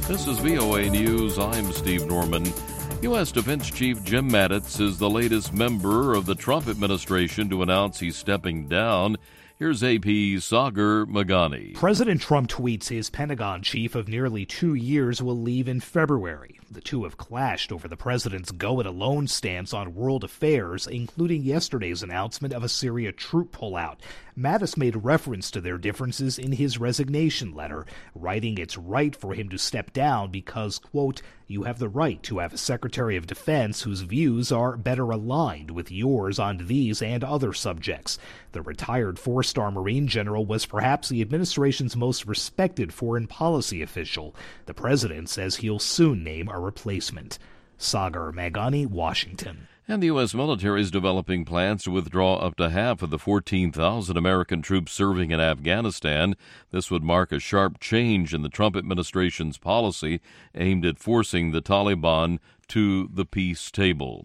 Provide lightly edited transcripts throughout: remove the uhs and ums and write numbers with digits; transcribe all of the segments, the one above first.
This is VOA News. I'm Steve Norman. U.S. Defense Chief Jim Mattis is the latest member of the Trump administration to announce he's stepping down. Here's AP's Sagar Meghani. President Trump tweets his Pentagon chief of nearly 2 years will leave in February. The two have clashed over the president's go-it-alone stance on world affairs, including yesterday's announcement of a Syria troop pullout. Mattis made reference to their differences in his resignation letter, writing it's right for him to step down because, quote, "You have the right to have a Secretary of Defense whose views are better aligned with yours on these and other subjects." The retired four-star Marine general was perhaps the administration's most respected foreign policy official. The president says he'll soon name a replacement. Sagar Meghani, Washington. And the U.S. military is developing plans to withdraw up to half of the 14,000 American troops serving in Afghanistan. This would mark a sharp change in the Trump administration's policy aimed at forcing the Taliban to the peace table.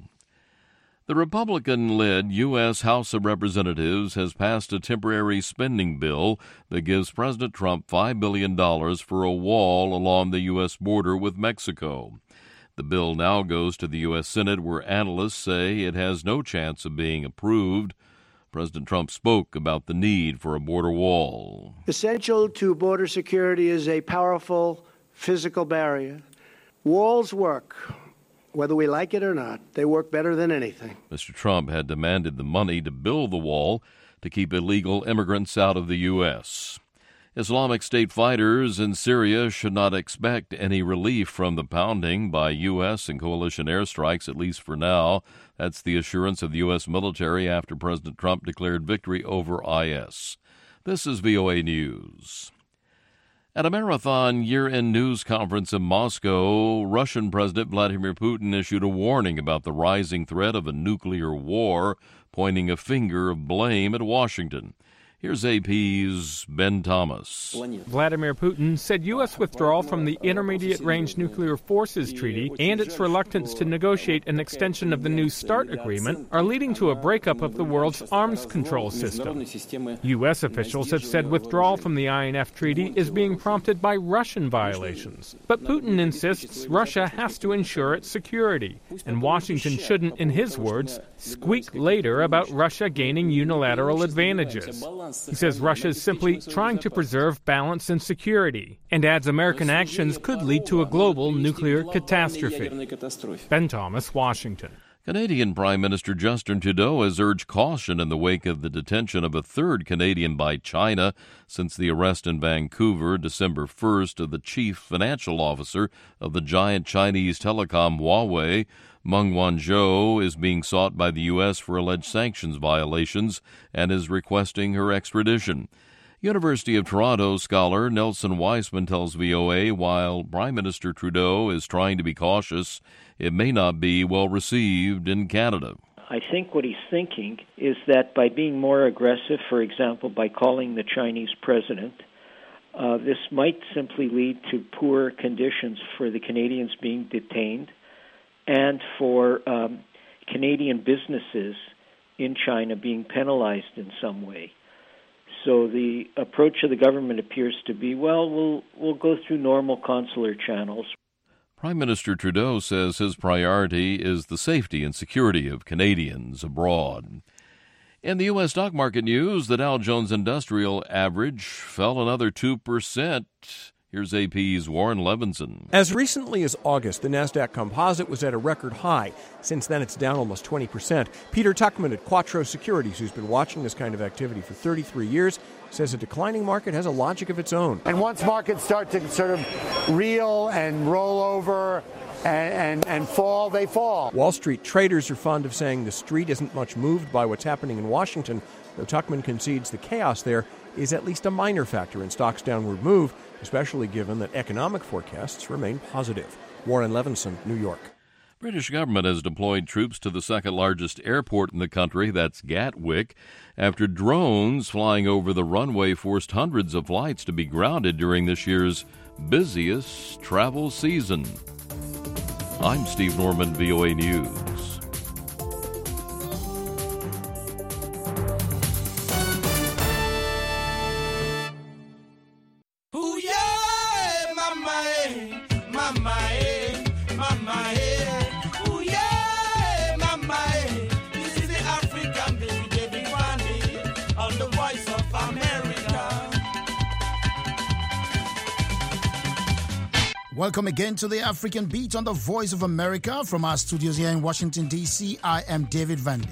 The Republican-led U.S. House of Representatives has passed a temporary spending bill that gives President Trump $5 billion for a wall along the U.S. border with Mexico. The bill now goes to the U.S. Senate, where analysts say it has no chance of being approved. President Trump spoke about the need for a border wall. Essential to border security is a powerful physical barrier. Walls work, whether we like it or not. They work better than anything. Mr. Trump had demanded the money to build the wall to keep illegal immigrants out of the U.S. Islamic State fighters in Syria should not expect any relief from the pounding by U.S. and coalition airstrikes, at least for now. That's the assurance of the U.S. military after President Trump declared victory over IS. This is VOA News. At a marathon year-end news conference in Moscow, Russian President Vladimir Putin issued a warning about the rising threat of a nuclear war, pointing a finger of blame at Washington. Here's AP's Ben Thomas. Vladimir Putin said U.S. withdrawal from the Intermediate-Range Nuclear Forces Treaty and its reluctance to negotiate an extension of the New START agreement are leading to a breakup of the world's arms control system. U.S. officials have said withdrawal from the INF Treaty is being prompted by Russian violations. But Putin insists Russia has to ensure its security, and Washington shouldn't, in his words, squeak later about Russia gaining unilateral advantages. He says Russia is simply trying to preserve balance and security, and adds American actions could lead to a global nuclear catastrophe. Ben Thomas, Washington. Canadian Prime Minister Justin Trudeau has urged caution in the wake of the detention of a third Canadian by China since the arrest in Vancouver December 1st of the chief financial officer of the giant Chinese telecom Huawei. Meng Wanzhou is being sought by the U.S. for alleged sanctions violations and is requesting her extradition. University of Toronto scholar Nelson Weissman tells VOA while Prime Minister Trudeau is trying to be cautious, it may not be well received in Canada. I think what he's thinking is that by being more aggressive, for example, by calling the Chinese president, this might simply lead to poor conditions for the Canadians being detained and for Canadian businesses in China being penalized in some way. So the approach of the government appears to be, well, we'll go through normal consular channels. Prime Minister Trudeau says his priority is the safety and security of Canadians abroad. In the U.S. stock market news, the Dow Jones Industrial Average fell another 2%. Here's AP's Warren Levinson. As recently as August, the NASDAQ Composite was at a record high. Since then, it's down almost 20%. Peter Tuchman at Quattro Securities, who's been watching this kind of activity for 33 years, says a declining market has a logic of its own. And once markets start to sort of reel and roll over and fall, they fall. Wall Street traders are fond of saying the street isn't much moved by what's happening in Washington, though Tuchman concedes the chaos there is at least a minor factor in stocks' downward move, especially given that economic forecasts remain positive. Warren Levinson, New York. British government has deployed troops to the second largest airport in the country, that's Gatwick, after drones flying over the runway forced hundreds of flights to be grounded during this year's busiest travel season. I'm Steve Norman, VOA News. mama, eh, mama, eh. Ooh, yeah, mama, eh. This is the African baby, David Vandy, on the Voice of America. Welcome again to the African Beat on the Voice of America. From our studios here in Washington, D.C., I am David Vandy.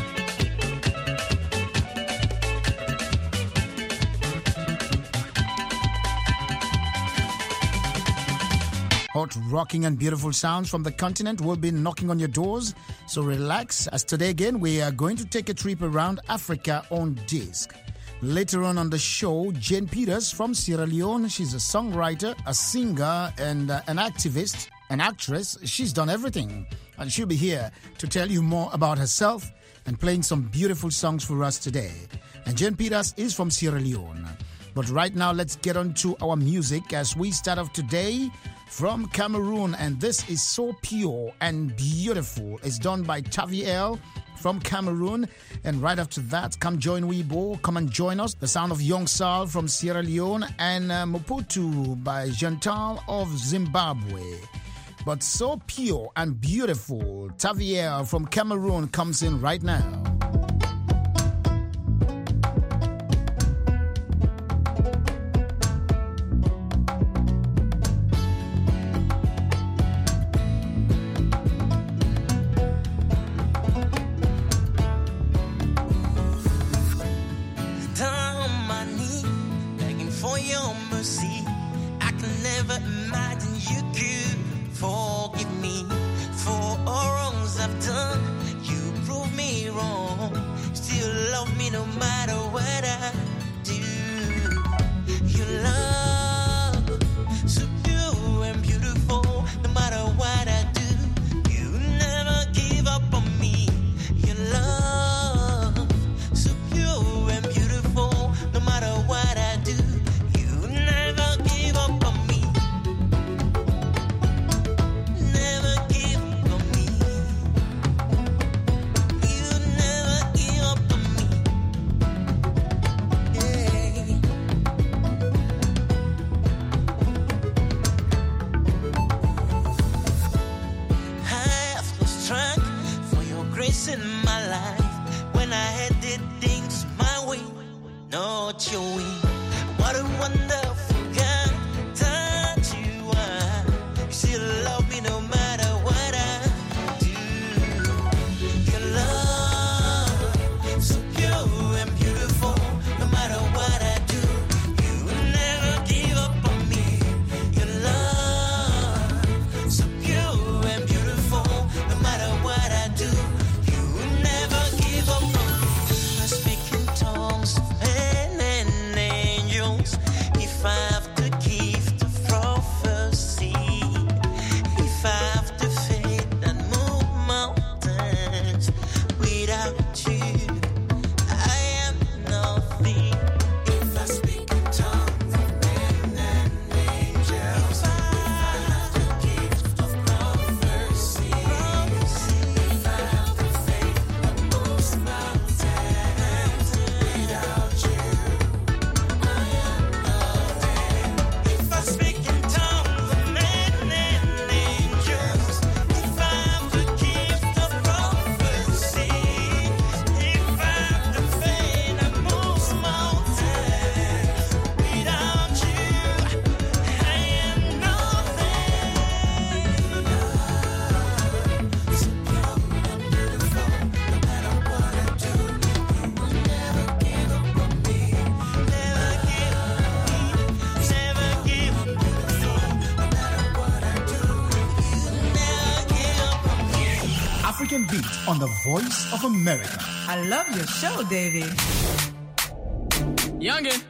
Hot, rocking and beautiful sounds from the continent will be knocking on your doors. So relax, as today again we are going to take a trip around Africa on disc. Later on the show, Jane Peters from Sierra Leone. She's a songwriter, a singer, and an activist, an actress. She's done everything. And she'll be here to tell you more about herself and playing some beautiful songs for us today. And Jane Peters is from Sierra Leone. But right now, let's get on to our music as we start off today from Cameroon. And this is so pure and beautiful. It's done by Taviel from Cameroon. And right after that, come join Weibo, come and join us. The sound of Young Sal from Sierra Leone and Moputu by Jantal of Zimbabwe. But so pure and beautiful, Taviel from Cameroon comes in right now. Beat on the Voice of America. I love your show, Davey. Youngin.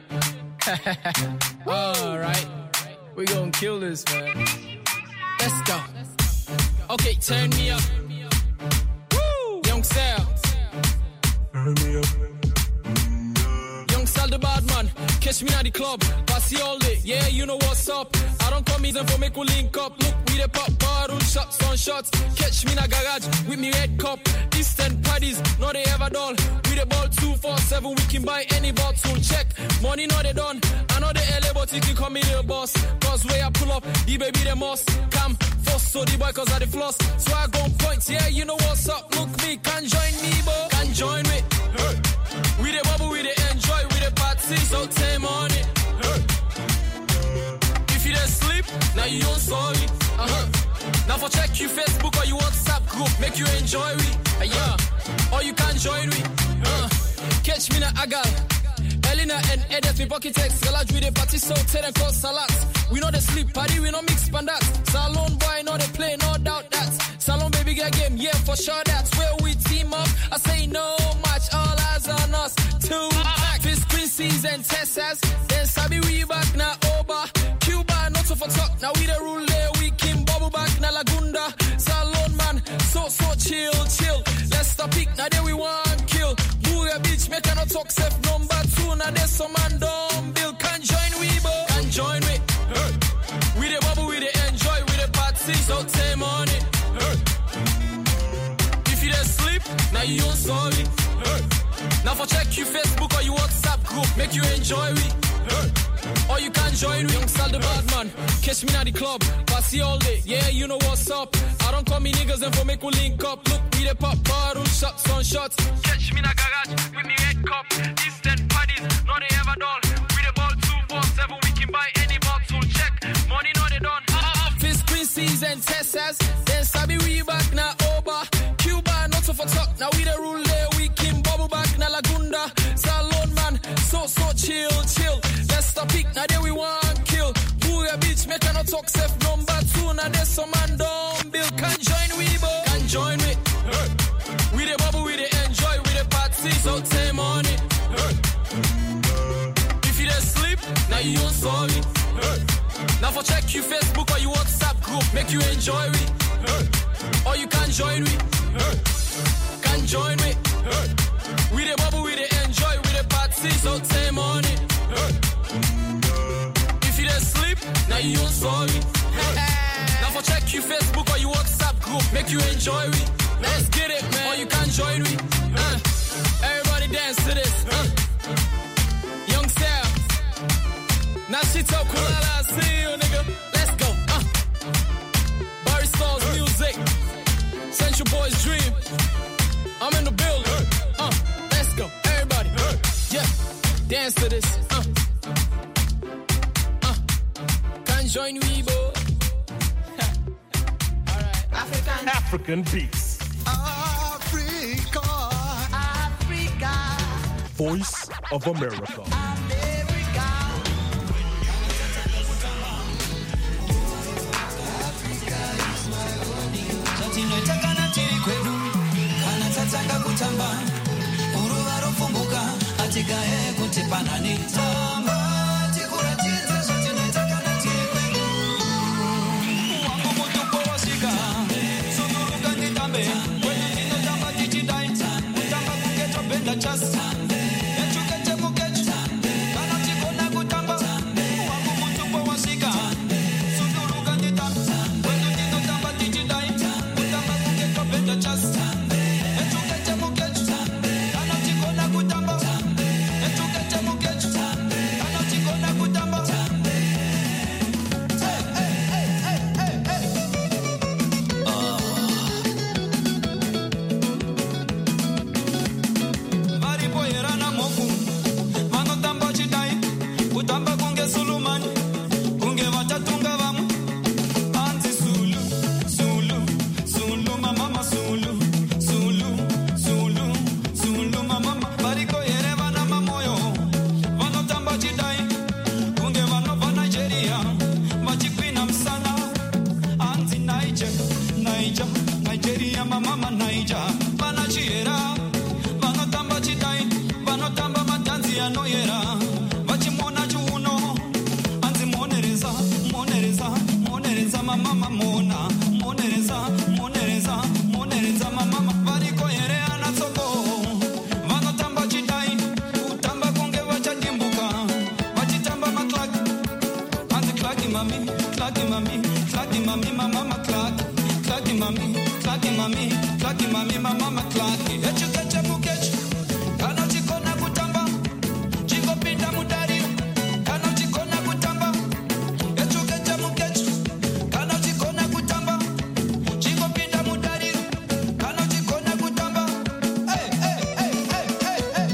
All right. We gonna kill this, man. Let's go. Okay, turn me up. Woo! Young Sal. Turn me up. Young Sal the bad man. Catch me at the club, party all day. Yeah, you know what's up. I don't come easy for make we link up. Look, we the pop bottle, shots on shots. Catch me in a garage with me red cup. Eastern parties, no they ever dull. We the ball 247, we can buy any bottle. Check, money no they done. I know the LA, but you can call me the boss. Cause where I pull up, the baby the must. Come first, so the boy cause I the floss. So I go points, yeah, you know what's up. Look me, can join me, bo. Can join me. Hey. We the bubble, we the enjoy, we the party, so time on it. Hey. If you don't sleep, now you don't sorry. Now for check you Facebook or you WhatsApp group, make you enjoy me. Yeah, or you can join me. Catch me na agal. Elena and Edith, me pocket text. Galaj with the party, so tell them cause salads. We know the sleep party, we know mix pandas. Salon boy, know they play, no doubt that. Salon baby get game, yeah, for sure that's where we team up. I say no match, all eyes on us. Two Fist Quincy's and Texas. Then Sabi we back now over. Cuba, not so for talk. Now we the rule there, we can bubble back na Lagunda. Salon man, so chill. Let's stop it, now there we want kill. Booga bitch, make a no talk safe number 2. Now there's some man dumb bill. Can join we, bo. Can join me. Hey. We the bubble, we the enjoy, we the party, so time on it. Hey. If you don't sleep, now you don't sorry. Hey. Now for check you Facebook or you WhatsApp group, make you enjoy me. Hey. Or you can join me. Young Sal the bad man, catch me at the club, party all day. Yeah, you know what's up. I don't call me niggas and for make we link up. Look, we the pop bottle, shots on shots. Catch me in a garage with me red cup. Eastern parties, no they ever dull. We the ball 247, we can buy any bottle. Check, money no they done. Fist Quincy's and Texas. Then Sabi we back now over. Cuba, not so for talk. Now we the rule there, we can bubble back na Lagunda. Salon man, so chill. Let's stop it, now there we want kill. Booga bitch, make a no talk safe number 2. Now there's some man dumb bill. Can join we, bo. Can join me. Hey. We the bubble, we the enjoy, we the party, so time on it. Hey. If you don't sleep, now you don't sorry. Hey. Now for check you Facebook or you WhatsApp group, make you enjoy me. Hey. Or you can join me. Hey. Can join me. Hey. We the bubble, we the enjoy, we the party, so time on it. Hey. If you don't sleep, now you don't sorry. Now for check you Facebook or you WhatsApp group, make you enjoy me. Let's get it, man. Or you can join me. Everybody dance to this. Young Sam. Now she talk cool, I see you, nigga. Let's go. Barry Smalls music. Central Boys dream. I'm in the building. Let's go, everybody. Yeah, dance to this. Can join me, boy. African beats. Africa. Voice of America. Just mommy, my mama clock. Clocky mommy, my mama clock. Echukeche mukechu, kana chikona kutamba. Chiko pinda mudari, kana chikona kutamba. Echukeche mukechu, kana chikona kutamba. Chiko pinda mudari, kana chikona kutamba. Hey, hey, hey, hey, hey, hey.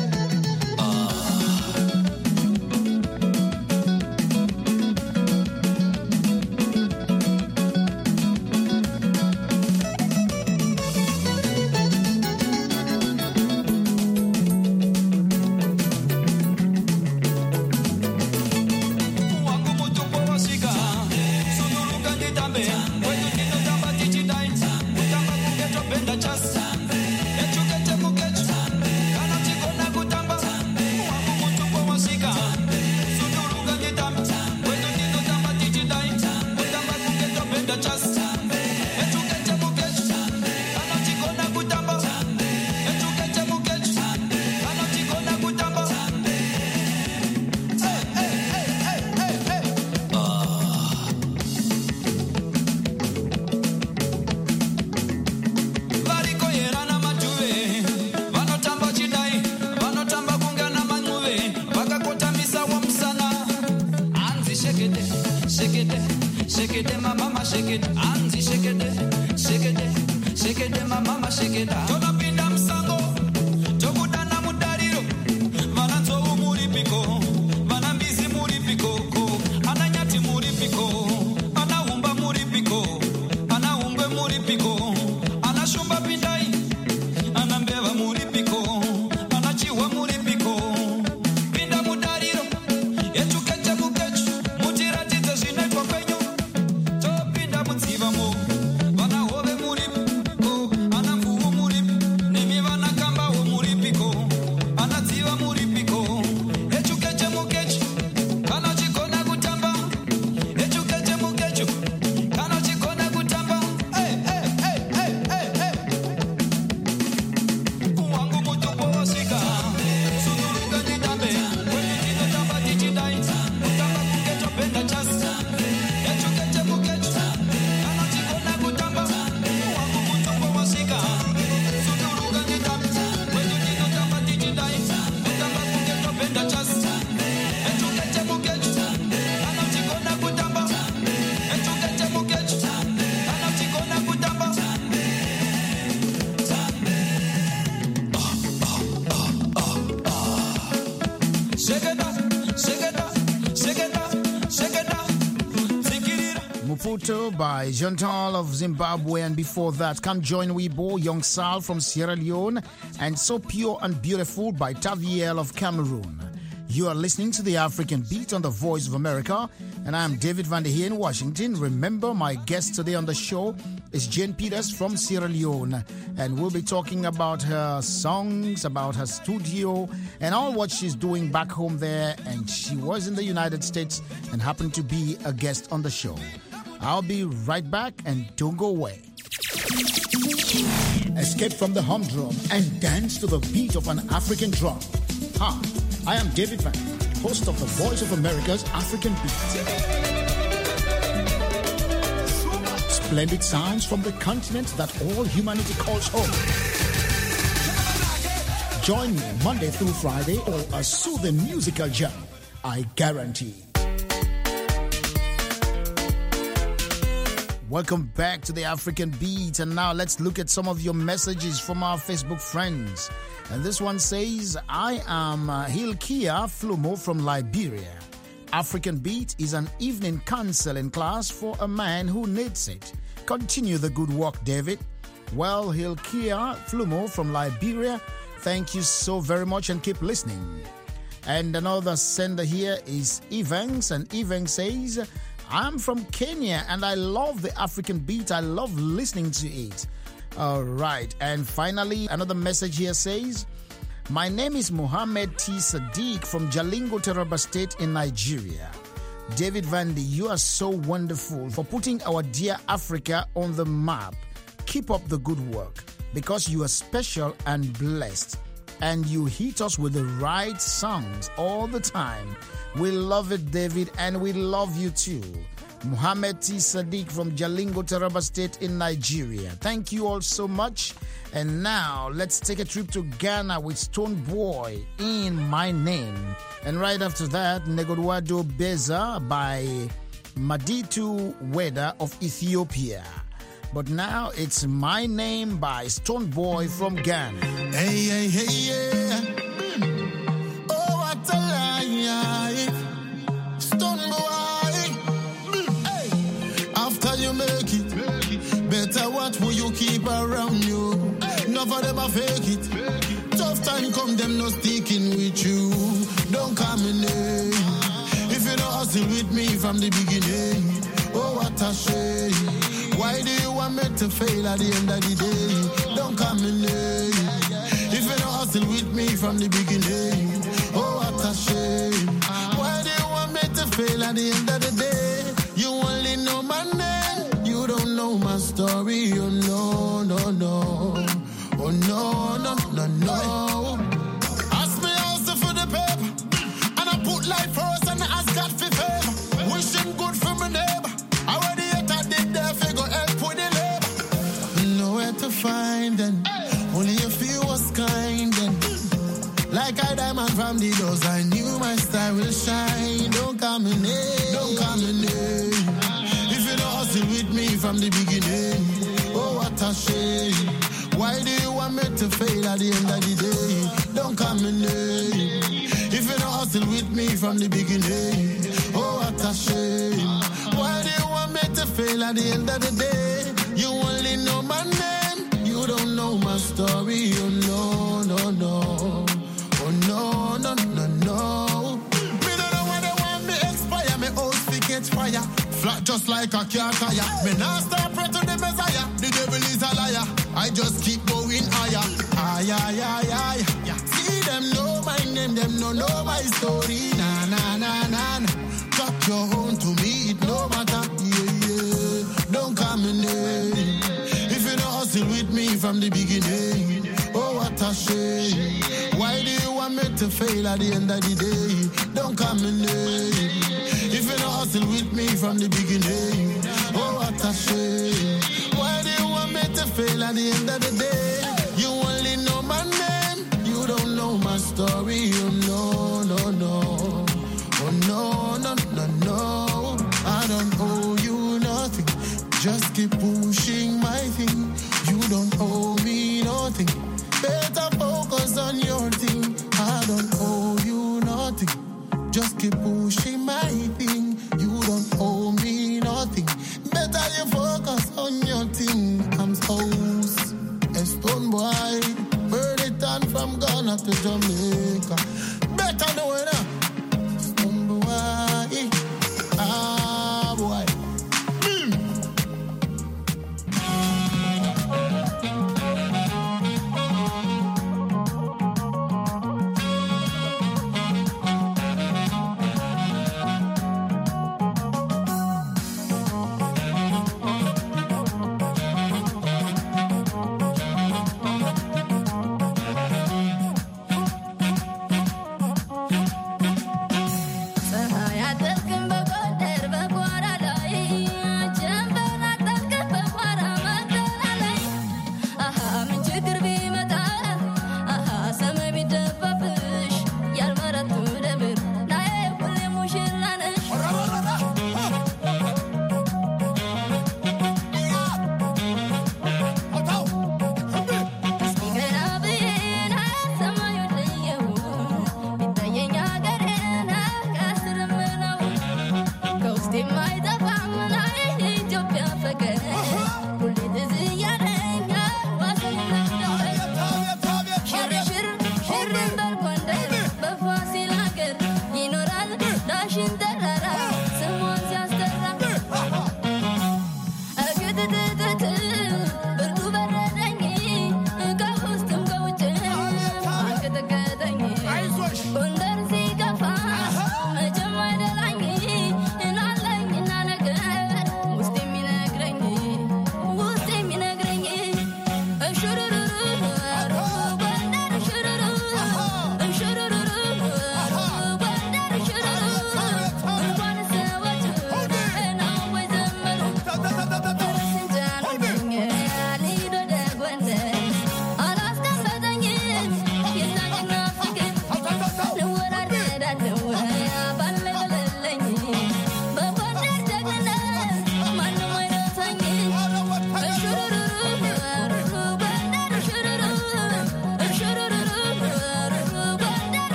Muputo by Chantal of Zimbabwe, and before that, Come Join Weibo, Young Sal from Sierra Leone, and So Pure and Beautiful by Taviel of Cameroon. You are listening to the African Beat on the Voice of America, and I'm David Van Der Heer in Washington. Remember, my guest today on the show is Jane Peters from Sierra Leone, and we'll be talking about her songs, about her studio, and all what she's doing back home there. And she was in the United States and happened to be a guest on the show. I'll be right back, and don't go away. Escape from the humdrum and dance to the beat of an African drum. Hi, I am David Van, host of the Voice of America's African Beat. Splendid sounds from the continent that all humanity calls home. Join me Monday through Friday for a soothing musical jam, I guarantee. Welcome back to the African Beat, and now let's look at some of your messages from our Facebook friends. And this one says, I am Hilkia Flumo from Liberia. African Beat is an evening counseling class for a man who needs it. Continue the good work, David. Well, Hilkia Flumo from Liberia, thank you so very much and keep listening. And another sender here is Evans, and Evans says, I'm from Kenya and I love the African Beat. I love listening to it. All right. And finally, another message here says, my name is Mohammed T. Sadiq from Jalingo, Taraba State in Nigeria. David Vandy, you are so wonderful for putting our dear Africa on the map. Keep up the good work because you are special and blessed. And you hit us with the right songs all the time. We love it, David, and we love you too. Muhammad T. Sadiq from Jalingo, Taraba State in Nigeria. Thank you all so much. And now, let's take a trip to Ghana with Stone Boy in My Name. And right after that, Negodwado Beza by Maditu Weda of Ethiopia. But now, it's My Name by Stone Boy from Ghana. Hey, hey, hey, yeah. Oh, what a lie. Stone Boy. Hey. After you make it, better what will you keep around you? None of them are fake it. Tough time come, them no sticking with you. Don't come in there. If you don't hustle with me from the beginning, oh what a shame. Why do you want me to fail at the end of the day? Don't come in there. If you don't hustle with me from the beginning, oh what a shame. Why do you want me to fail at the end of the day? You only know my name, you don't know my story. Oh no, no, no. Oh no, no, no, no. Ask me also for the paper, and I put life first and I ask God for favor. Wishing good for my neighbor. Already yet I did there, figure help with the labor. Nowhere to find them, only a few was kind then. Like I diamond from the doors, I knew my star will shine. Don't come in here, don't come in here. If you don't hustle with me from the beginning, oh what a shame. Why do you want me to fail at the end of the day? Don't come in there. If you don't hustle with me from the beginning, oh what a shame. Why do you want me to fail at the end of the day? You only know my name, you don't know my story. Oh no, no, no. Oh no, no, no, no. Me don't know why they want me expire. Me house fi catch fire. Flat just like a car tire. Me now start pray to the Messiah. The devil is a liar. I just keep going higher. Ay, ay, ay, ay. See them know my name, them no know my story. Na, na, na, na, na. Talk your own to me, it no matter. Yeah, yeah. Don't come in there. If you don't hustle with me from the beginning, oh what a shame. Why do you want me to fail at the end of the day? Don't come in there. If you don't hustle with me from the beginning, oh what a shame. Why do you want me to fail at the end of the day? You only know my name, you don't know my story. Oh no, no, no. Oh no, no, no, no. I don't owe you nothing. Just keep pushing my thing. You don't owe me nothing. Better focus on your thing. I don't owe you nothing. Just keep pushing my thing. You don't owe me nothing. Better you focus on your thing. I'm house, a Stone Boy. Burn it on from Ghana to Jamaica. Better know it now. Stone Boy. Ah, boy.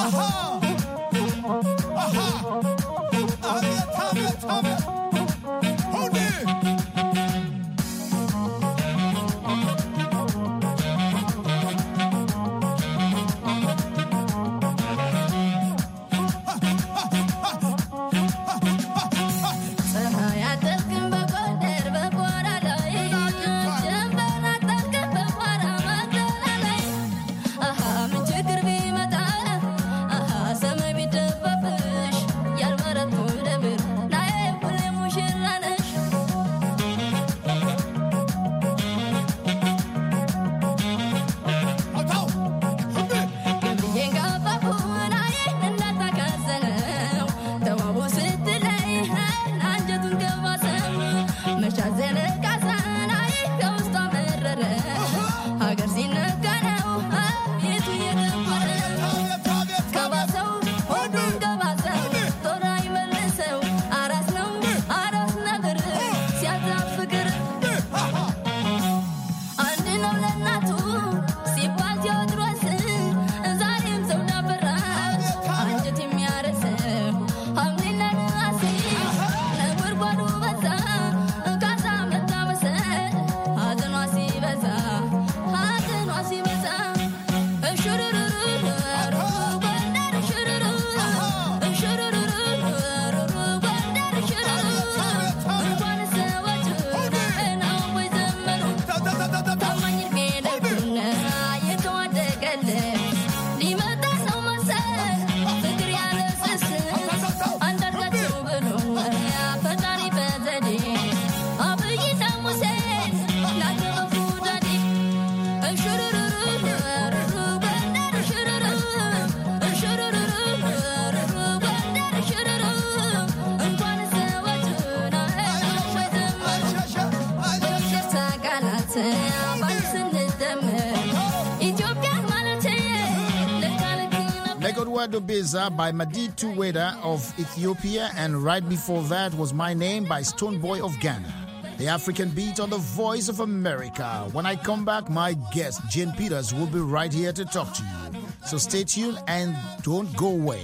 Negodwa Dobeza by Maditu Weda of Ethiopia, and right before that was My Name by Stonebwoy of Ghana. The African Beat on the Voice of America. When I come back, my guest, Jane Peters, will be right here to talk to you. So stay tuned and don't go away.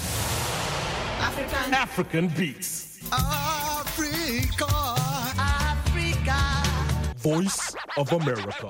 African Beats. Africa. Voice of America.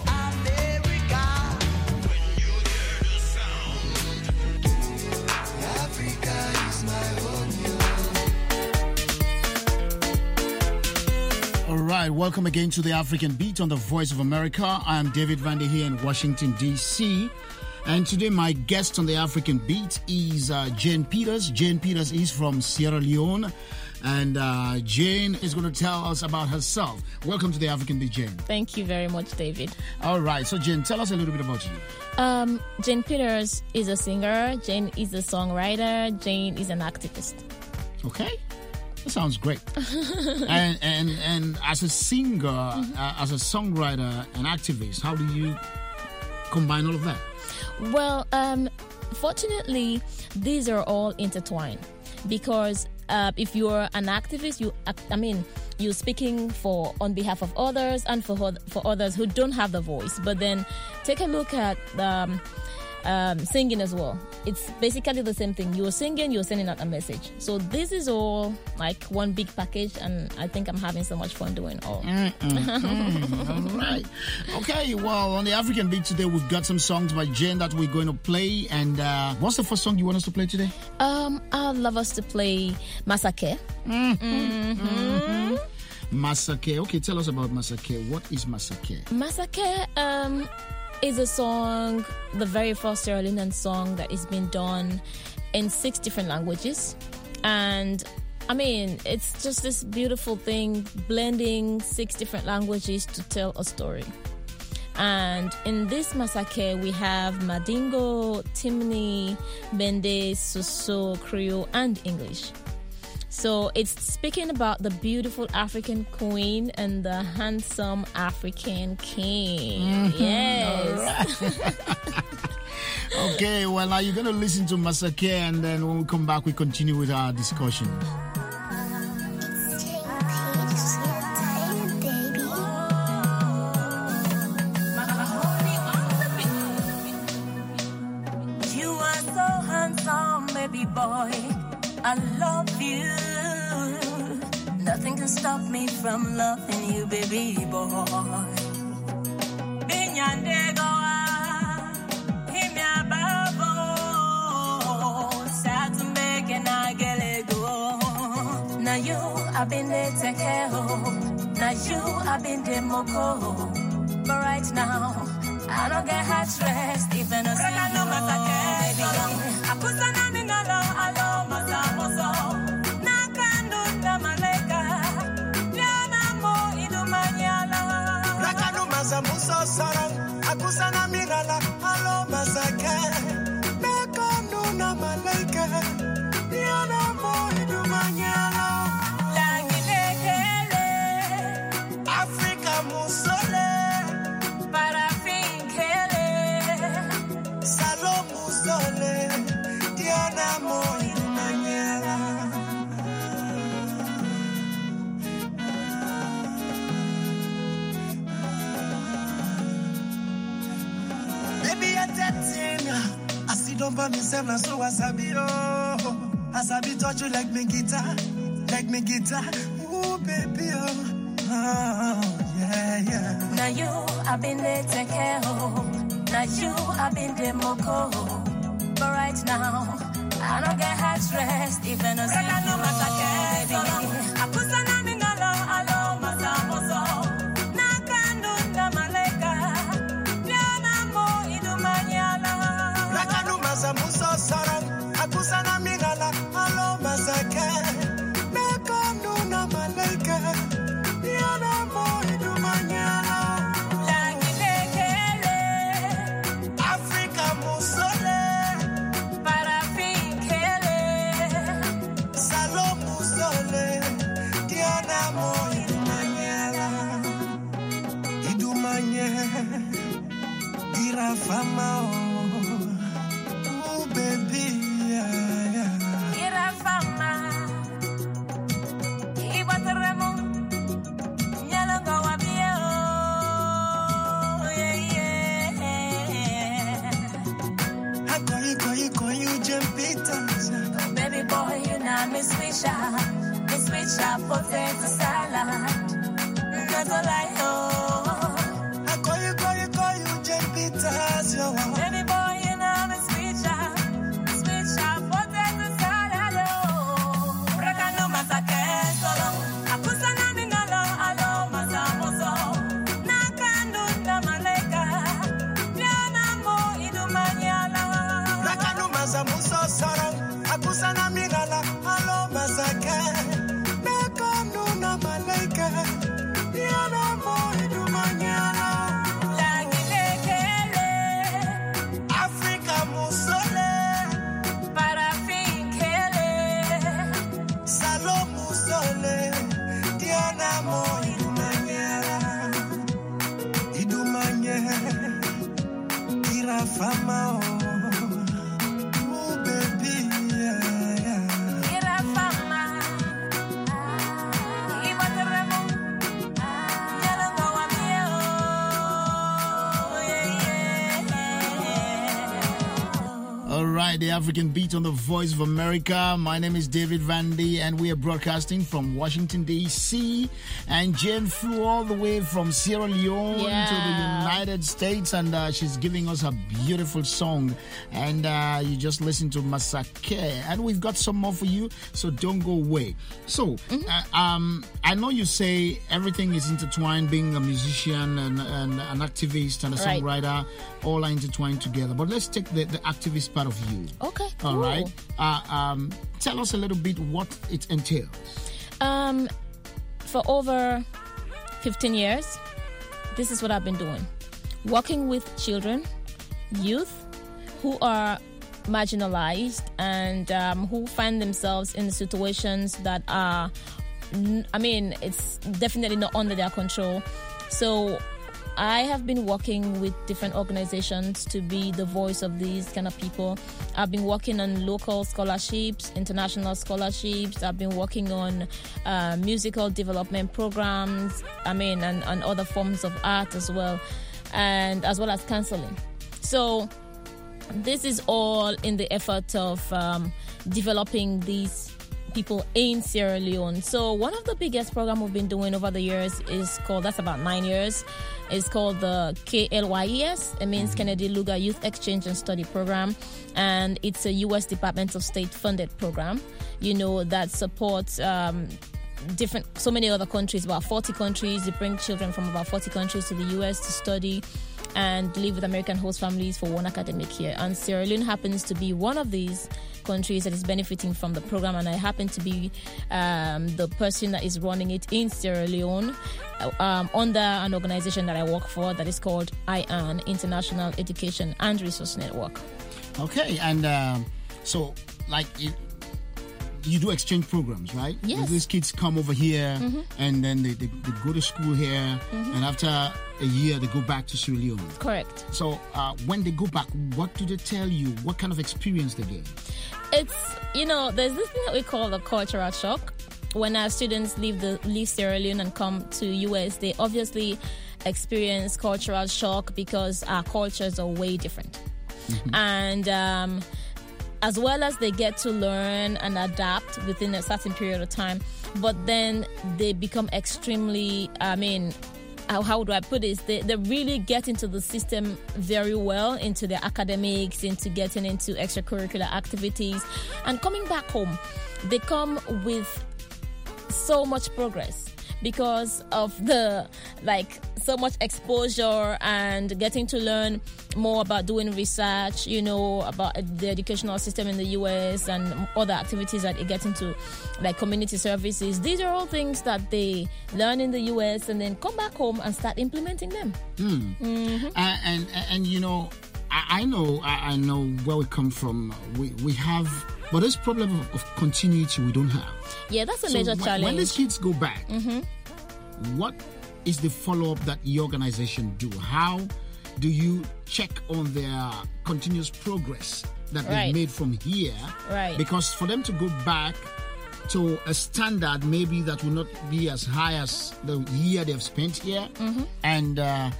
All right, welcome again to the African Beat on the Voice of America. I am David Vande here in Washington, D.C. And today my guest on the African Beat is Jane Peters. Jane Peters is from Sierra Leone. And Jane is going to tell us about herself. Welcome to the African Beat, Jane. Thank you very much, David. All right, so Jane, tell us a little bit about you. Jane Peters is a singer. Jane is a songwriter. Jane is an activist. Okay. That sounds great. and as a singer, as a songwriter, and activist, how do you combine all of that? Well, fortunately, these are all intertwined because if you're an activist, you're speaking on behalf of others and for others who don't have the voice. But then take a look at singing as well. It's basically the same thing. You're singing, you're sending out a message. So this is all like one big package, and I think I'm having so much fun doing all. All right. Okay, well, on the African Beat today, we've got some songs by Jane that we're going to play. And what's the first song you want us to play today? I'd love us to play Masake. Masake. Okay, tell us about Masake. What is Masake? Masake is a song, the very first Sierra Leonean song that is being done in 6 different languages. And I mean, it's just this beautiful thing, blending 6 different languages to tell a story. And in this Masake, we have Madingo, Timni, Bende, Soso, Creole, and English. So it's speaking about the beautiful African queen and the handsome African king. Yes. Right. Okay, well, now you're going to listen to Masake, and then when we come back, we continue with our discussion. You are so handsome. baby boy. I love you. Nothing can stop me from loving you, baby boy. Binyande goa, himya babo, satumbe kena gele go. Now you I've been there to care. Now you I've been there moko. But right now I don't get hot stress even a single baby. Akusana mingalo alo masamoso. Nakandu ndamaleka. Diana mo idumanyala. Nakanu masamuso sarang. Akusana mingala alo masake. Nakandu ndamaleka. Diana mo idumanyala. Langilekele. Africa musole. I see don't by myself now, so wasabi oh, wasabi touch you like me guitar, ooh baby oh, yeah. Now you I've been there to care. Now you I've been there moko. But right now I don't get hot stress even a single baby. Akusana mingalo alo masamoso. Nakandu ndamaleka. Diana mo idumanyala. Nakanu masamuso sarang. Akusana mingala alo masake. Nakanu ndamaleka. Diana mo idumanyala. Langilekele. Africa musole. Parafikele. Salom musole. Diana mo idumanyala. Ira fama oh baby yeah. Ira fama. Ibateremo. Nyalongo wabie oh yeah. Koyi Jempitans. Baby boy, you know me sweet shop, potato salad. That's all I know. Koyi Jempitans. Baby boy, you know me sweet shop, potato salad. Rakano masake solo. Akusana mingalo alo masamoso. Nakandu ndamaleka. Diana mo idumanyala. Nakanu masamuso sarang. Akusana mingala alo masake. Nakanu ndamaleka. Diana mo idumanyala. Langilekele. Africa musole. Parafikele. Salom musole. Diana mo idumanyala. Ira fama oh baby yeah. Ira fama. Ibateremo. Nyalongo wabie oh yeah. All right, the African Beat on the Voice of America. My name is David Vandy, and we are broadcasting from Washington, D.C. And Jane flew all the way from Sierra Leone to the United States, and she's giving us a beautiful song. And you just listened to Masake, and we've got some more for you, so don't go away. So, I know you say everything is intertwined, being a musician and an activist and a songwriter, all are intertwined together. But let's take the activist part of you. Okay. All right. Tell us a little bit what it entails. For over 15 years, this is what I've been doing. Working with children, youth who are marginalized and who find themselves in situations that are, it's definitely not under their control. So I have been working with different organizations to be the voice of these kind of people. I've been working on local scholarships, international scholarships. I've been working on musical development programs, and other forms of art as well, and as well as counseling. So This is all in the effort of developing these people in Sierra Leone. So one of the biggest programs we've been doing over the years is called, that's about 9 years, it's called the KLYES. It means Kennedy Lugar Youth Exchange and Study Program. And it's a U.S. Department of State funded program, that supports so many other countries, about 40 countries. They bring children from about 40 countries to the U.S. to study and live with American host families for one academic year. And Sierra Leone happens to be one of these countries that is benefiting from the program, and I happen to be the person that is running it in Sierra Leone under an organization that I work for that is called IAN, International Education and Resource Network. Okay, and so you do exchange programs, right? Yes. These kids come over here and then they go to school here, and after a year they go back to Sierra Leone. Correct. So when they go back, what do they tell you? What kind of experience they get? It's, there's this thing that we call the cultural shock. When our students leave Sierra Leone and come to US, they obviously experience cultural shock because our cultures are way different. And as well as they get to learn and adapt within a certain period of time, but then they become extremely, how do I put this? They really get into the system very well, into their academics, into getting into extracurricular activities. And coming back home, they come with so much progress because of so much exposure and getting to learn more about doing research, about the educational system in the US and other activities that they get into, like community services. These are all things that they learn in the US and then come back home and start implementing them. And I know where we come from. We have, but this problem of continuity we don't have. Yeah, that's a major challenge. When these kids go back, what is the follow-up that your organization do? How do you check on their continuous progress that they've made from here? Right. Because for them to go back to a standard maybe that will not be as high as the year they've spent here, and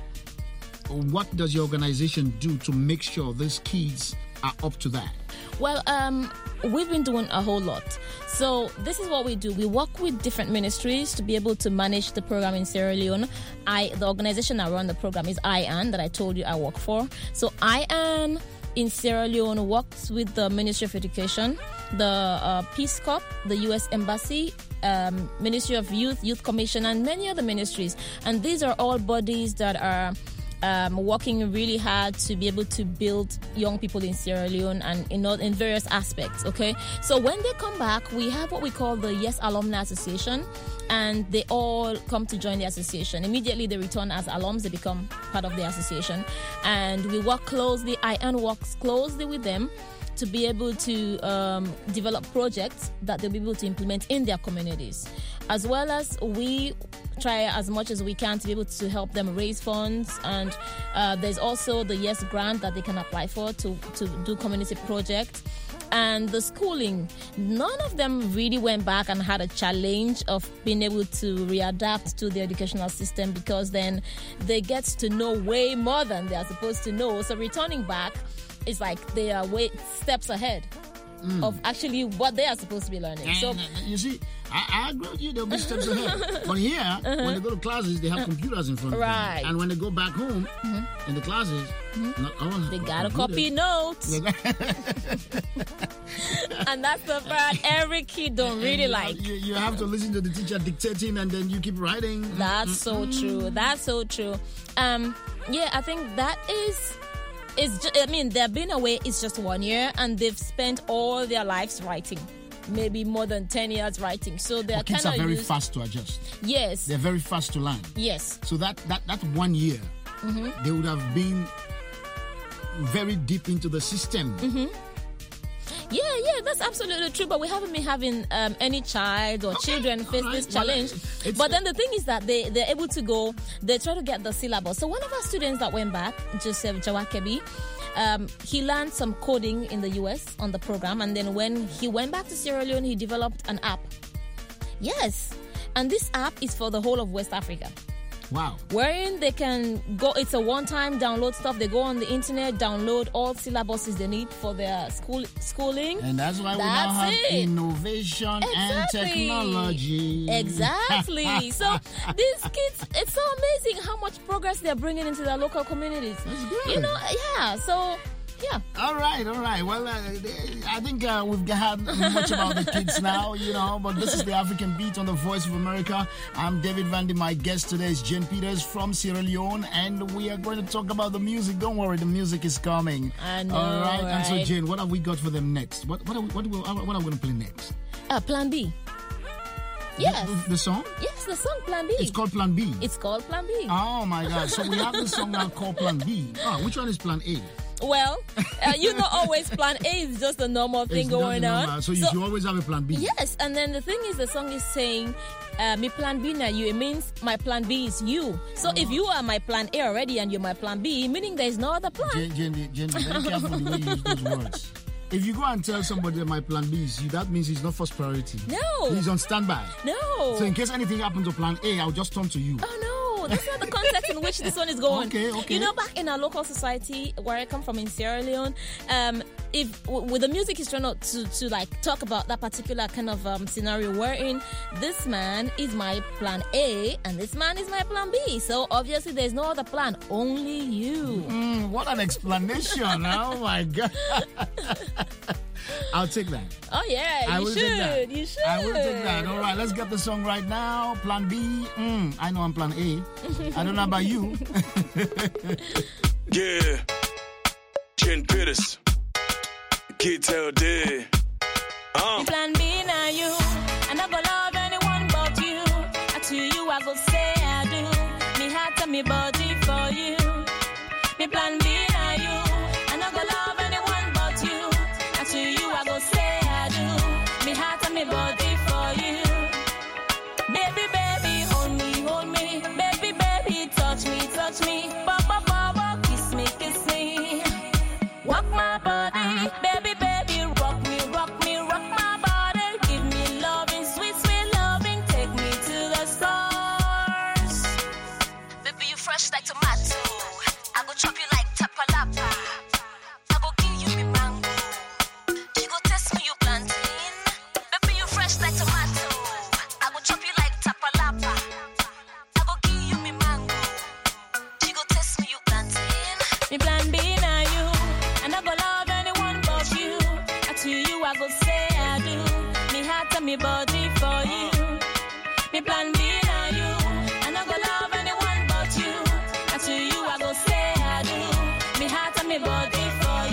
what does your organization do to make sure these kids are up to that? Well, we've been doing a whole lot. So this is what we do. We work with different ministries to be able to manage the program in Sierra Leone. The organization that run the program is IAN, that I told you I work for. So IAN in Sierra Leone works with the Ministry of Education, the Peace Corps, the U.S. Embassy, Ministry of Youth Commission, and many other ministries. And these are all bodies that are working really hard to be able to build young people in Sierra Leone and in various aspects, okay? So when they come back, we have what we call the Yes Alumni Association, and they all come to join the association. Immediately they return as alums, they become part of the association. And we work closely, IAN works closely with them to be able to develop projects that they'll be able to implement in their communities. As well as we try as much as we can to be able to help them raise funds, and there's also the Yes Grant that they can apply for to do community projects. And the schooling, none of them really went back and had a challenge of being able to readapt to the educational system, because then they get to know way more than they are supposed to know. So returning back, it's like they are way steps ahead of actually what they are supposed to be learning. And so you see, I agree with you, they'll be steps ahead. But here, when they go to classes, they have computers in front of them. And when they go back home, in the classes, they gotta copy notes. And that's the part every kid don't really like. You have to listen to the teacher dictating, and then you keep writing. That's so true. That's so true. Yeah, I think that is... they've been away, it's just 1 year, and they've spent all their lives writing. Maybe more than 10 years writing. So they're kids are very fast to adjust. Yes. They're very fast to learn. Yes. So that 1 year, they would have been very deep into the system. Yeah, that's absolutely true. But we haven't been having any child or children face this challenge. But then the thing is that they're able to go, they try to get the syllabus. So one of our students that went back, Joseph Jawakebi, he learned some coding in the US on the program. And then when he went back to Sierra Leone, he developed an app. Yes. And this app is for the whole of West Africa. Wow. Wherein they can go, it's a one-time download stuff. They go on the internet, download all syllabuses they need for their schooling. And that's why we now have innovation and technology. Exactly. So these kids, it's so amazing how much progress they're bringing into their local communities. That's good. You know, yeah. So, yeah. All right. Well, I think we've had much about the kids now, you know, but this is the African Beat on the Voice of America. I'm David Vandy. My guest today is Jane Peters from Sierra Leone, and we are going to talk about the music. Don't worry, the music is coming. I know, all right. right? And so, Jane, what have we got for them next? What are we going to play next? Plan B. Yes. The song? Yes, the song Plan B. It's called Plan B. It's called Plan B. Oh, my God. So we have this song now called Plan B. Oh, which one is Plan A? Well, you know, always Plan A is just a normal thing going on. So you should always have a Plan B. Yes, and then the thing is, the song is saying, "Me Plan B na you." It means my Plan B is you. So if you are my Plan A already and you're my Plan B, meaning there is no other plan. Jane, be very careful the way you use those words. If you go and tell somebody that my Plan B is you, that means he's not first priority. No. He's on standby. No. So in case anything happens to Plan A, I'll just turn to you. Oh, no. That's not the context in which this one is going. Okay. You know, back in our local society where I come from in Sierra Leone, if with the music is trying to like talk about that particular kind of scenario wherein this man is my Plan A and this man is my Plan B. So obviously there's no other plan, only you. What an explanation. Oh my God. I'll take that. Oh yeah, you should. You should. I will take that. All right, let's get the song right now. Plan B. I know I'm Plan A. I don't know about you. Yeah. Jane Peters. Kid Tell Dead. Plan B now you. I not gonna love anyone but you. To you I go say I do. Me heart and me body for you. Me Plan B now you. I not gonna love anyone but you. To you I go say I do. Me heart and me body for you. Baby, baby, hold me. Baby, baby, touch me. Papa, papa, kiss me. Walk my body, baby, rock me, rock my body. Give me loving, sweet loving. Take me to the stars. Baby, you fresh like tomato. I go chop you like tapalapa. I go give you me mango. You go test me, you plantain. Baby, you fresh like tomato. I go chop you like tapalapa. I go give you me mango. You go test me, you plantain. Me Plan B now you. And I go love anyone but you. To you I go say I do. Me heart and me body for you. Me Plan B now you. And I go love anyone but you. To you I go say I do. Me heart and me body for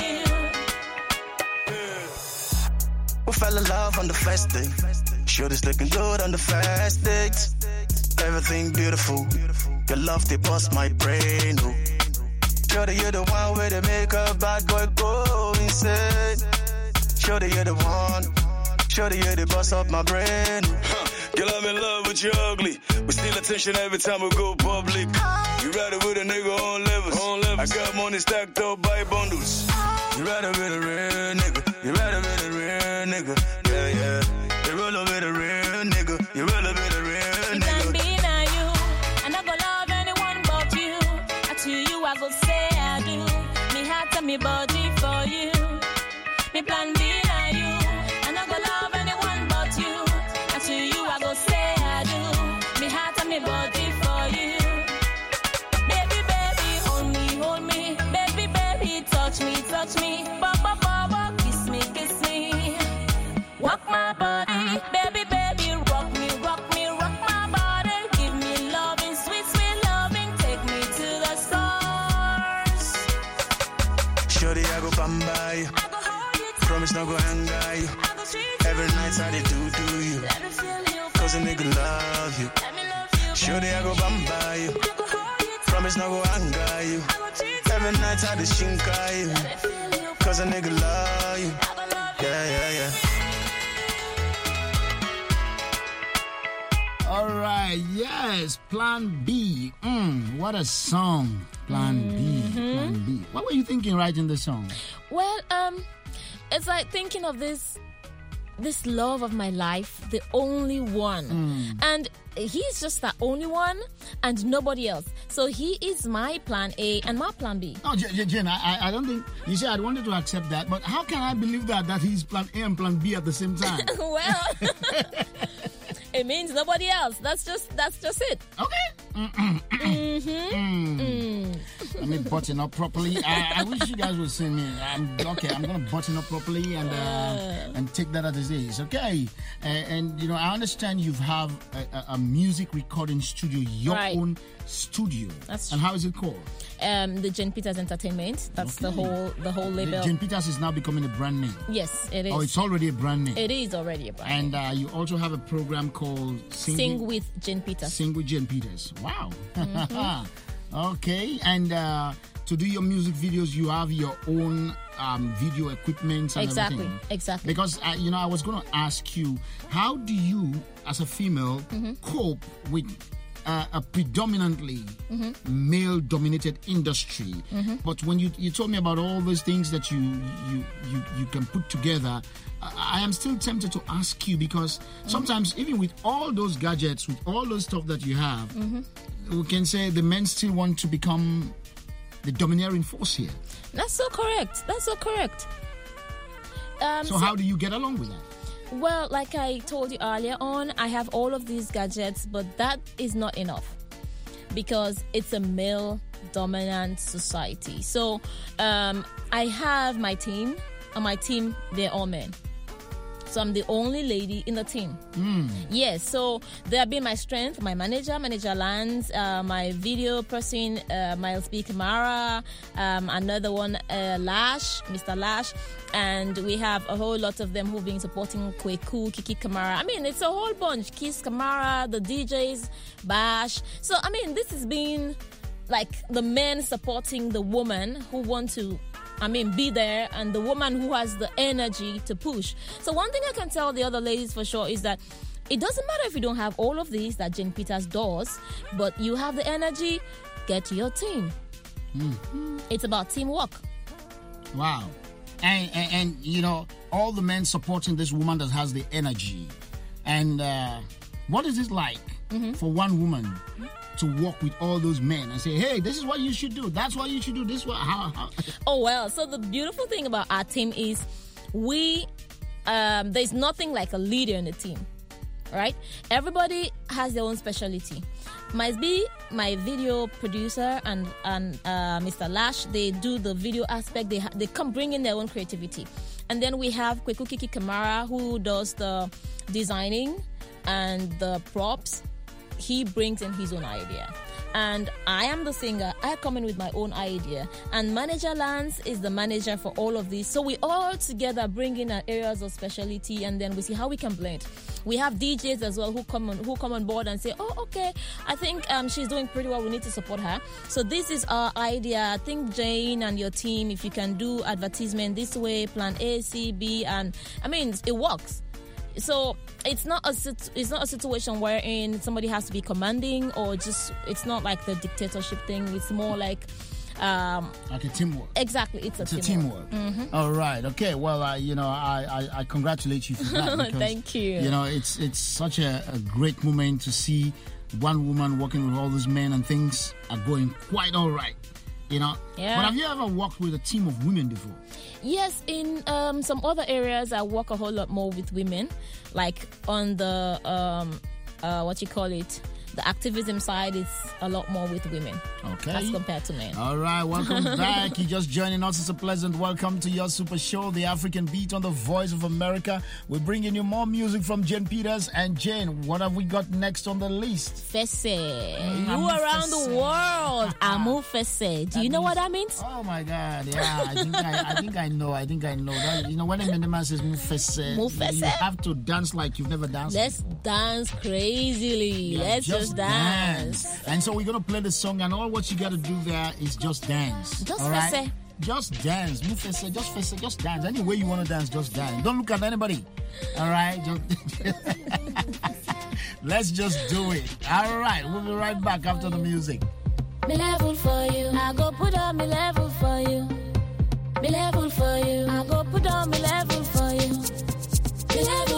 you. We fell in love on the first day. Shorty's looking good on the first date. Everything beautiful. Your love, they bust my brain. Oh. Shorty, you're the one where they make a bad boy go insane. Shorty, you're the one. Shorty, you're the boss of my brain. Girl, I'm in love with you ugly, but steal attention every time we go public. You ride it with a nigga on levels. I got money stacked up by bundles. You ride it with a real nigga. You ride it with a real nigga. Yeah. You roll up with a real nigga. You roll up with a real nigga. Plan B now you. And I go love anyone but you. To you I go say I do. Me heart and me body for you. Me Plan B now you. And I go love anyone but you. To you I go say I do. Me heart and me body for you. Baby, baby, hold me. Baby, baby, touch me. Papa, papa, kiss me. Walk my body, baby, rock me, rock my body. Give me loving, sweet loving. Take me to the stars. Shorty, I go bamba you. Promise not go anger you. Every night I do you. Cause a nigga love you. Shorty, I go bamba you. Promise not go anger you. Every night I shinka you. Cause a nigga love you. Yeah. All right, yes, Plan B. What a song, Plan B. What were you thinking writing the song? Well, it's like thinking of this this love of my life, the only one. And he's just the only one and nobody else. So he is my plan A and my plan B. No, Jen, I don't think... You say I wanted to accept that, but how can I believe that he's plan A and plan B at the same time? Well, it means nobody else. That's just it. Okay. Let me button up properly. I wish you guys would see me. I'm going to button up properly and take that as it is. Okay. And you know, I understand you have a music recording studio, your own studio. That's and how is it called? The Jane Peters Entertainment. That's the whole label. Jane Peters is now becoming a brand name. Yes, it is. Oh, it's already a brand name. It is already a brand name. And you also have a program called Sing with Jane Peters. Sing with Jane Peters. Wow. Okay. And to do your music videos, you have your own video equipment and everything. Exactly. Because, I was going to ask you, how do you, as a female, cope with a predominantly male-dominated industry? But when you told me about all those things that you can put together, I am still tempted to ask you, because sometimes even with all those gadgets, with all those stuff that you have, we can say the men still want to become the domineering force here. That's so correct. So how do you get along with that? Well, like I told you earlier on, I have all of these gadgets, but that is not enough because it's a male-dominant society. So I have my team, and my team, they're all men. So I'm the only lady in the team. Yes, so they have been my strength, my manager Lance, my video person, Miles B. Kamara, another one, Mr. Lash, and we have a whole lot of them who've been supporting Kweku, Kiki Kamara. I mean, it's a whole bunch. Kiss Kamara, the DJs, Bash. So, I mean, this has been like the men supporting the woman who want to be there, and the woman who has the energy to push. So one thing I can tell the other ladies for sure is that it doesn't matter if you don't have all of these that Jane Peters does, but you have the energy, get your team. It's about teamwork. Wow. And you know, all the men supporting this woman that has the energy. And what is it like for one woman to work with all those men and say, hey, this is what you should do, that's what you should do, this is what, how? Oh, well, so the beautiful thing about our team is there's nothing like a leader in the team, right? Everybody has their own specialty. Might be my video producer and Mr. Lash, they do the video aspect, they come bring in their own creativity. And then we have Kweku Kiki Kamara, who does the designing and the props. He brings in his own idea. And I am the singer. I come in with my own idea. And Manager Lance is the manager for all of this. So we all together bring in our areas of specialty, and then we see how we can blend. We have DJs as well who come on board and say, oh, okay, I think she's doing pretty well. We need to support her. So this is our idea. I think Jane and your team, if you can do advertisement this way, plan A, C, B, and it works. So it's not a situation wherein somebody has to be commanding, or just, it's not like the dictatorship thing. It's more like a teamwork. Exactly, it's a teamwork. All right. Okay. Well, I congratulate you for that. Because, thank you. You know, it's such a great moment to see one woman working with all these men, and things are going quite all right. You know. Yeah. But have you ever worked with a team of women before? Yes, in some other areas, I work a whole lot more with women, like on the the activism side is a lot more with women. Okay. As compared to men. All right, welcome back. You're just joining us. It's a pleasant welcome to your super show, The African Beat on the Voice of America. We're bringing you more music from Jane Peters. And Jane, what have we got next on the list? Fesse. You around the world. Amu Fesse. Do you know what that means? Oh my God, yeah. I think I know. That, when a man says Move Fesse, you have to dance like you've never danced. Let's dance crazily. Yeah, let's just dance. And so we're going to play the song, and all what you got to do there is just dance. Just all Fesse. Right? Just dance. Move Fesse, just dance. Any way you want to dance, just dance. Don't look at anybody. All right? Let's just do it. All right, we'll be right back after the music. Me level for you. I go put on me level for you. Me level for you. I go put on me level for you. Me level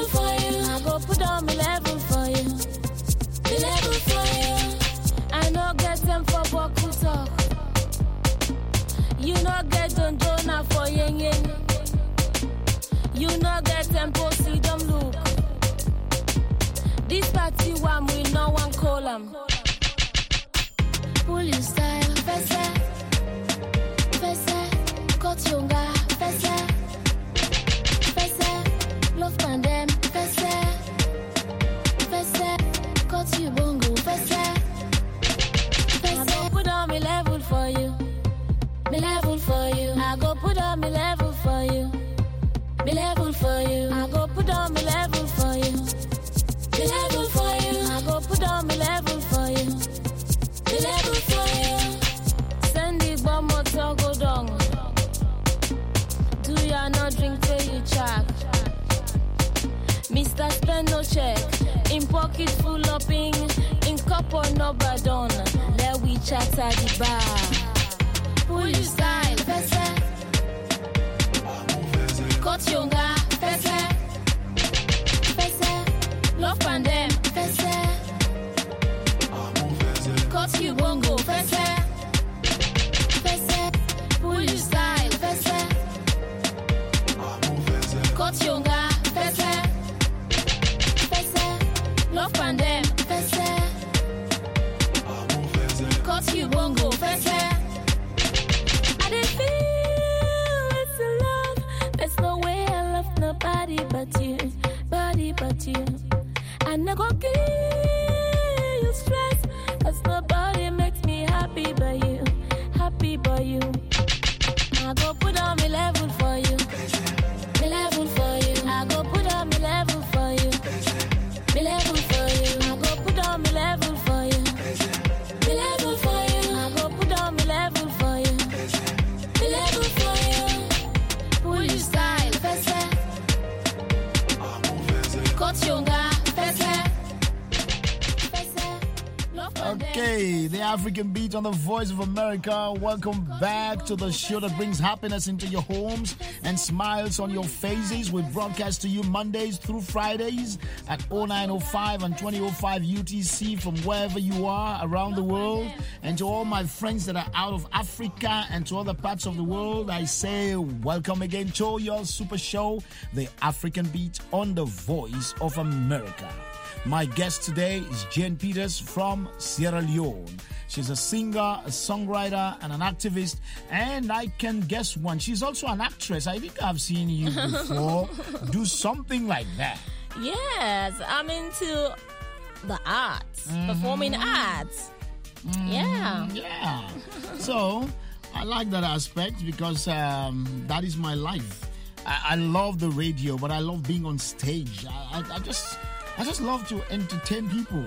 Clinton donor for yen yen. You know get tempo, see them look. This party one we no one call them. Pull your style, fessa, cut yonga, fessa, love pandem, fessa, cut you bongo, fessa. I go put on me level for you, me level for you. I go put on me level for you, me level for you. I go put on me level for you, me level for you. I go put on me level for you, me level for you. Send the bomb motor go down. Do ya not drink till you check? Mr. Spend no check. In pocket full of ping. In cup or no badon. Let we chat at the bar. Pull your style, fessa. Cut yonga, fessa. Love pandem, fessa. Cut you bongo, fessa. Pull your style, fessa. Cut yonga, fessa. Love pandem, fessa. Cut you bongo, fessa. I didn't feel it's a love. There's no way I love nobody but you, I never give you stress. Cause nobody makes me happy but you, I go put on me level for you, me level for you. I go put on me level for you, me level for you. I go put on me level for you, me level for you. I go put on me level for you, me level for you. Pull your style, fessa. Cut yonga, fessa. Okay, the African Beat on the Voice of America. Welcome back to the show that brings happiness into your homes and smiles on your faces. We broadcast to you Mondays through Fridays at 0905 and 2005 UTC from wherever you are around the world. And to all my friends that are out of Africa and to other parts of the world, I say welcome again to your super show, the African Beat on the Voice of America. My guest today is Jane Peters from Sierra Leone. She's a singer, a songwriter, and an activist. And I can guess one. She's also an actress. I think I've seen you before do something like that. Yes, I'm into the arts, performing arts. Yeah. So I like that aspect because that is my life. I love the radio, but I love being on stage. I just love to entertain people.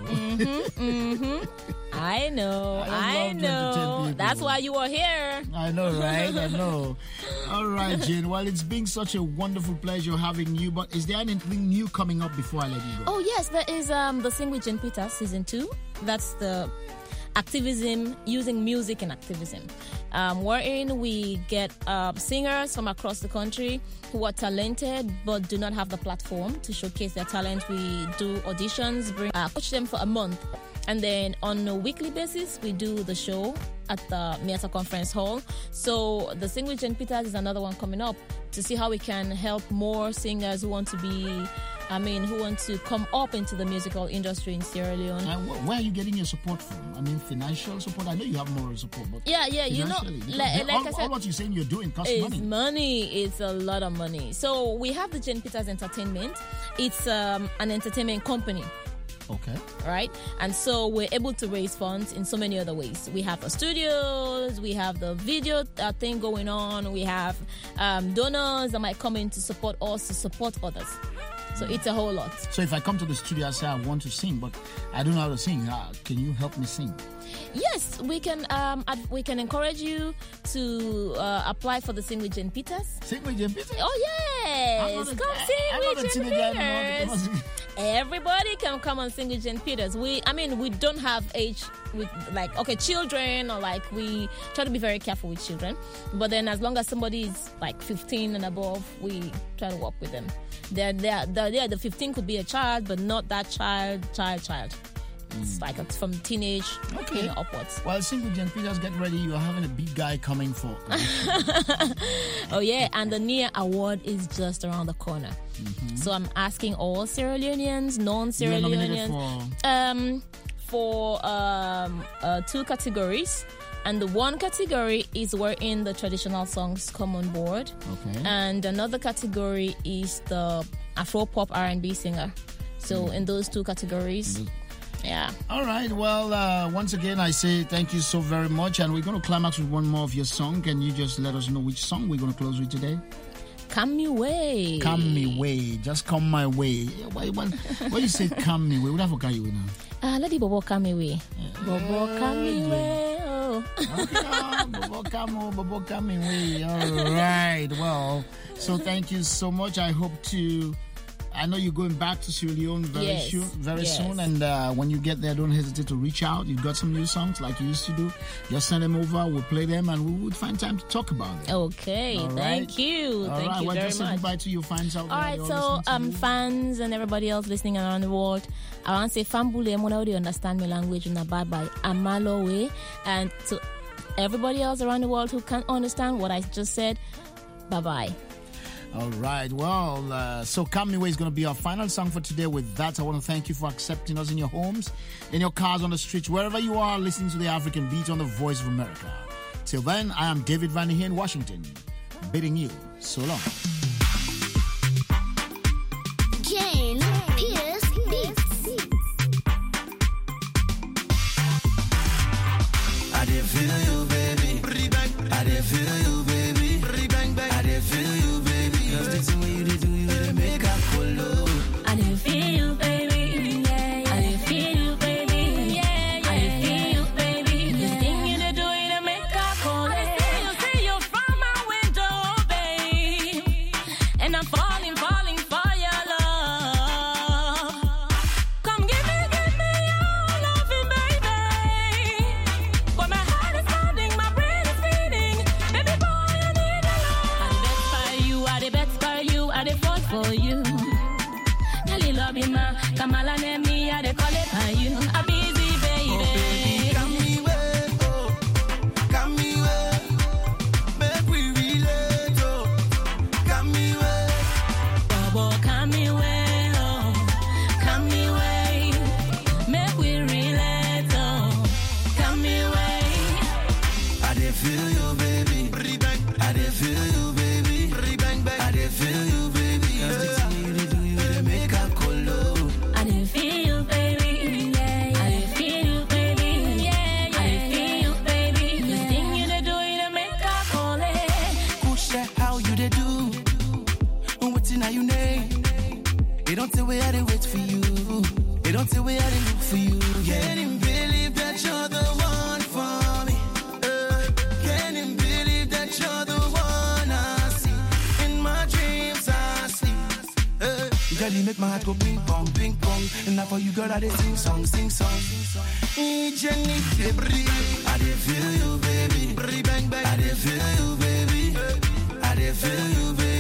I know. That's why you are here. I know, right? I know. All right, Jane. Well, it's been such a wonderful pleasure having you. But is there anything new coming up before I let you go? Oh, yes. There is the Sing with Jane Peters Season 2. That's the activism, using music and activism. Wherein we get singers from across the country who are talented but do not have the platform to showcase their talent. We do auditions, coach them for a month. And then on a weekly basis, we do the show at the Miata Conference Hall. So the Sing with Jane Peters is another one coming up to see how we can help more singers who want to who want to come up into the musical industry in Sierra Leone. Where are you getting your support from? Financial support? I know you have moral support, but yeah, you know, like I said, all what you're saying you're doing costs money. It's a lot of money. So we have the Jane Peters Entertainment. It's an entertainment company. Okay. Right? And so we're able to raise funds in so many other ways. We have the studios, we have the video thing going on, we have donors that might come in to support us, to support others. So it's a whole lot. So if I come to the studio and say I want to sing, but I don't know how to sing, can you help me sing? Yes, we can encourage you to apply for the Sing with Jane Peters. Sing with Jane Peters? Oh, yes. Come sing with Jane Peters. Everybody can come and sing with Jane Peters. We don't have age with children, or we try to be very careful with children. But then as long as somebody is 15 and above, we try to work with them. The 15 could be a child, but not that child. It's like from teenage upwards. Well, single Jen Peters, get ready. You're having a big guy coming for. Oh yeah, and the NIA award is just around the corner. So I'm asking all Sierra Leoneans, non-Sierra Leoneans, for 2 categories. And the one category is wherein the traditional songs come on board. Okay. And another category is the Afro-pop R&B singer. So in those 2 categories, yeah. All right. Well, once again, I say thank you so very much. And we're going to climax with one more of your song. Can you just let us know which song we're going to close with today? Come Me Way. Come Me Way. Just come my way. Why you say come me way? What have I you now? Let the Bobo come me way. Bobo come me way. Bobo come me way. All right. Well, so thank you so much. I know you're going back to Sierra Leone very soon. And when you get there, don't hesitate to reach out. You've got some new songs like you used to do. Just send them over. We'll play them, and we would find time to talk about it. Okay. Thank you. Thank you very much. Say goodbye to your fans out there. All right. So, fans and everybody else listening around the world, I want to say, Fambule, Mona, already understand my language, and bye-bye. Amalo way. And to everybody else around the world who can't understand what I just said, bye-bye. All right. Well, so Come Me Way is going to be our final song for today. With that, I want to thank you for accepting us in your homes, in your cars, on the streets, wherever you are, listening to the African Beat on the Voice of America. Till then, I am David Vanny here in Washington, bidding you so long. Jane Pierce Beats. I did feel you, baby. I did feel you, baby. I did feel you, baby. Cause the way you do, you did make a cool. I did feel you, baby. Yeah, I did feel you, baby. Yeah, I did feel you, baby. The thing you did do, you did make a cool. I see you from my window, babe. And I'm falling for your love. Come give me your loving, baby. But my heart is pounding, my brain is beating. Baby boy, I need a love. I bet for you, I dey fall for you. Nelly love me, ma. Kamala name me, I dey call it for you. I'm busy, baby. Come me way, oh. Come me way. Make we relate, oh. Come me way. Bobo, come me way, oh. Come me way. Make we relate, oh. Come me way. I dey feel you, baby. I dey feel you, baby. I dey feel you, baby. Cause the thing you do, you dey make a colo. I dey feel you, baby. Yeah, I dey feel you, baby. Yeah, I dey feel you, baby. The thing you dey do, you dey make a call. Push that how you dey do. What's in your name? It don't say where I dey wait for you. It don't say where I dey look for you. Can't even believe that you're the one for me. Can't even believe that you're the one I see. In my dreams I sleep. Girl, you make my heart go ping pong, ping pong. And now for you, girl, I dey sing song, sing song. Jenny, I dey feel you, baby. I dey feel you, baby. I dey feel you, baby.